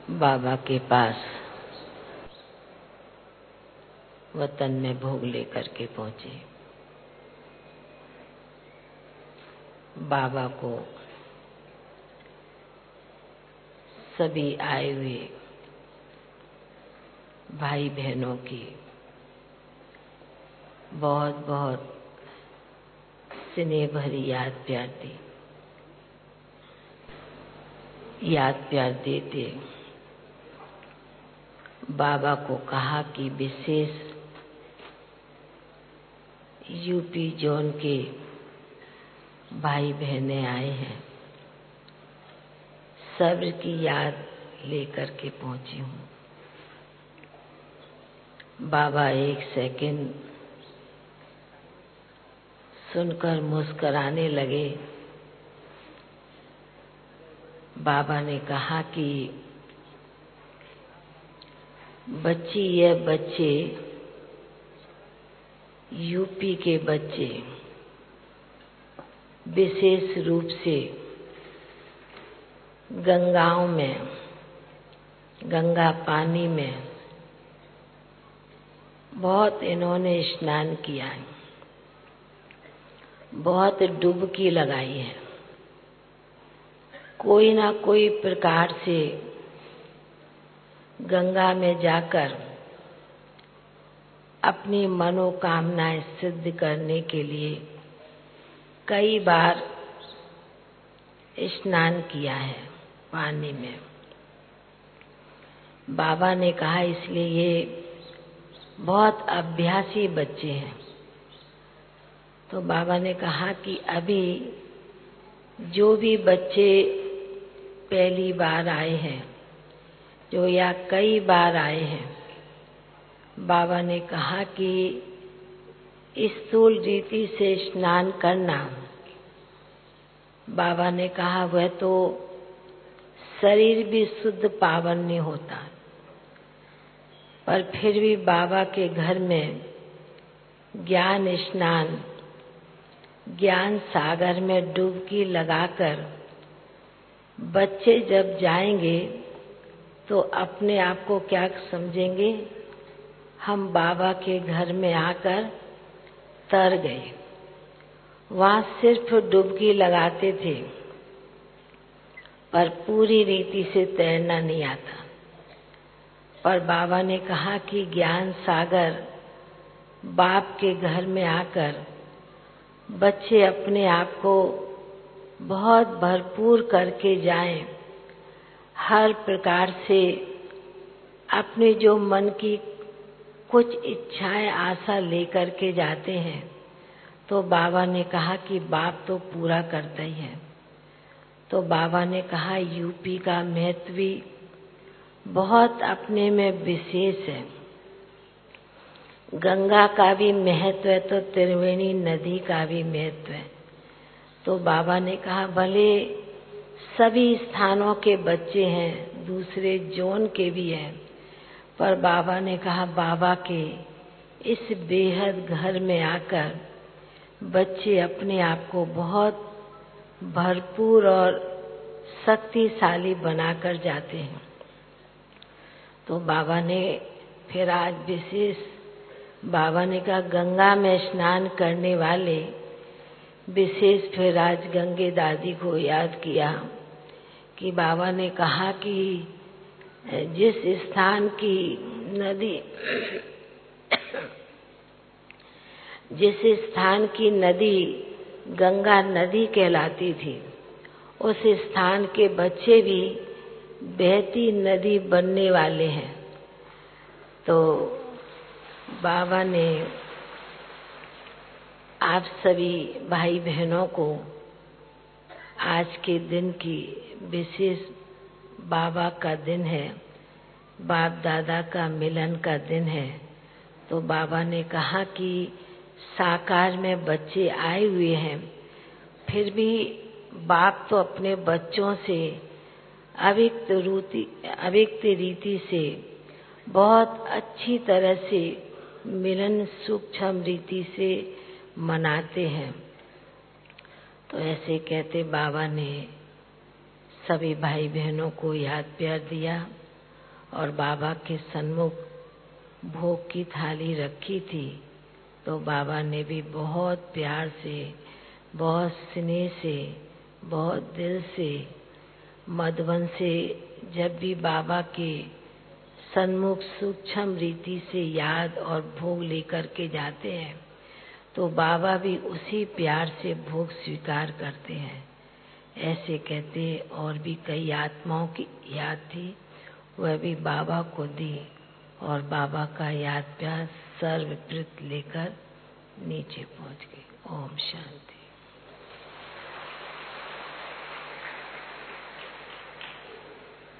बाबा के पास वतन में भोग लेकर के पहुंचे। बाबा को सभी आए हुए भाई बहनों की बहुत बहुत स्नेह भरी याद प्यार देते बाबा को कहा कि विशेष यूपी जोन के भाई बहनें आए हैं, सब्र की याद लेकर के पहुंची हूँ। बाबा एक सेकंड सुनकर मुस्कुराने लगे। बाबा ने कहा कि बच्ची, ये बच्चे यूपी के बच्चे विशेष रूप से गंगाओं में, गंगा पानी में बहुत इन्होंने स्नान किया है, बहुत डुबकी लगाई है। कोई ना कोई प्रकार से गंगा में जाकर अपनी मनोकामनाएं सिद्ध करने के लिए कई बार स्नान किया है पानी में। बाबा ने कहा इसलिए ये बहुत अभ्यासी बच्चे हैं। तो बाबा ने कहा कि अभी जो भी बच्चे पहली बार आए हैं, जो या कई बार आए हैं, बाबा ने कहा कि स्थूल रीति से स्नान करना, बाबा ने कहा वह तो शरीर भी शुद्ध पावन नहीं होता, पर फिर भी बाबा के घर में ज्ञान स्नान, ज्ञान सागर में डुबकी लगाकर बच्चे जब जाएंगे तो अपने आप को क्या समझेंगे, हम बाबा के घर में आकर तर गए। वहां सिर्फ डुबकी लगाते थे, पर पूरी रीति से तैरना नहीं आता। पर बाबा ने कहा कि ज्ञान सागर बाप के घर में आकर बच्चे अपने आप को बहुत भरपूर करके जाएं, हर प्रकार से अपने जो मन की कुछ इच्छाएं आशा लेकर के जाते हैं, तो बाबा ने कहा कि बाप तो पूरा करता ही है। तो बाबा ने कहा यूपी का महत्व भी बहुत अपने में विशेष है। गंगा का भी महत्व है तो त्रिवेणी नदी का भी महत्व है। तो बाबा ने कहा भले सभी स्थानों के बच्चे हैं, दूसरे जोन के भी हैं, पर बाबा ने कहा बाबा के इस बेहद घर में आकर बच्चे अपने आप को बहुत भरपूर और शक्तिशाली बनाकर जाते हैं। तो बाबा ने फिर आज विशेष, बाबा ने कहा गंगा में स्नान करने वाले विशेष फिर आज गंगे दादी को याद किया कि बाबा ने कहा कि जिस स्थान की नदी जिस स्थान की नदी गंगा नदी कहलाती थी, उस स्थान के बच्चे भी बहती नदी बनने वाले हैं। तो बाबा ने आप सभी भाई बहनों को आज के दिन की विशेष, बाबा का दिन है, बाप दादा का मिलन का दिन है। तो बाबा ने कहा कि साकार में बच्चे आए हुए हैं, फिर भी बाप तो अपने बच्चों से अव्यक्त रीति से बहुत अच्छी तरह से मिलन सूक्ष्म रीति से मनाते हैं। तो ऐसे कहते बाबा ने सभी भाई बहनों को याद प्यार दिया। और बाबा के सन्मुख भोग की थाली रखी थी, तो बाबा ने भी बहुत प्यार से, बहुत स्नेह से, बहुत दिल से, मधुबन से जब भी बाबा के सन्मुख सूक्ष्म रीति से याद और भोग लेकर के जाते हैं, तो बाबा भी उसी प्यार से भोग स्वीकार करते हैं। ऐसे कहते, और भी कई आत्माओं की याद थी, वह भी बाबा को दी, और बाबा का याद प्यार सर्वप्रत लेकर नीचे पहुंच गई। ओम शांति।